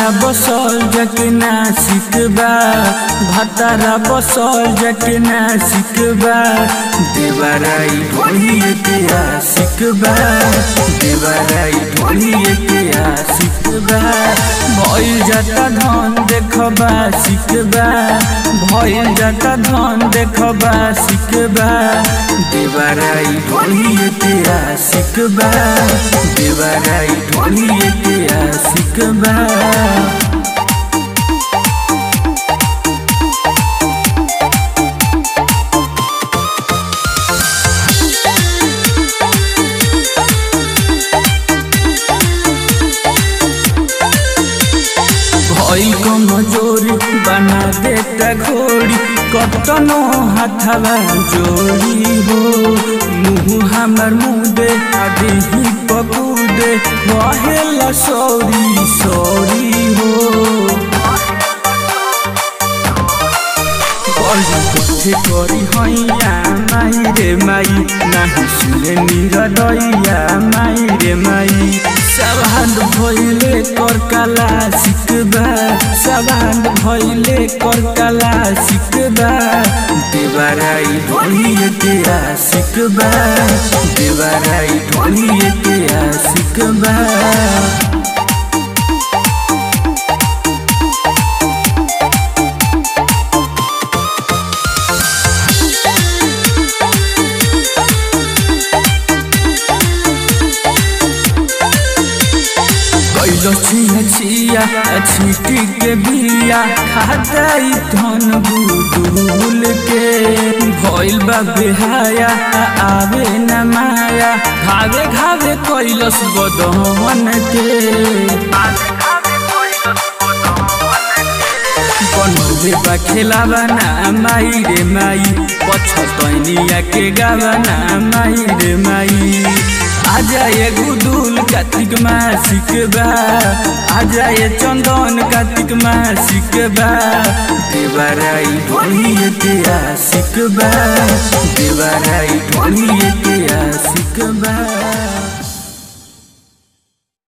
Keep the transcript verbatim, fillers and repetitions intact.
बसल जकना सिकबा भतारा बसल जकना सिकबा देवराई ढोलिए के सिकबा देवराई ढोलिए के सिकबा भइल जाता धन देखबा सिकबा भइल जाता धन देखबा सिकबा देवराई ढोलिए के सिकबा देवराई ढोलिए के सिकबा भइल कमजोरी बना देता घोड़ी कतनो हाथवा जोड़ी हो मुँह हमर मुदे आदि ही पकूदे रहेला सौरी सौरी हो कथे करी हैया माई रे माई नाही सुने निरदैया माई रे माई सवाल भइले कर कला सिकबा सवाल भइले कर कला सिकबा देवराई ढोलिए के सिकबा देवराई ढोलिए के सिकबा छिया छिया छीटी के बिया खादाई धन बुदुल के भइल बा बेहाया आवे न माया घावे घावे कैलस बदन के बनौले बा खेलावा ना माई रे माई पछतैनिया के गावा ना माई रे माई आजा ये गुदुल कार्तिक माँ सिकबा आजा ये चंदन कार्तिक माँ सिकबा देवराई ढोलिए के सिकबा देवराई ढोलिए के सिकबा।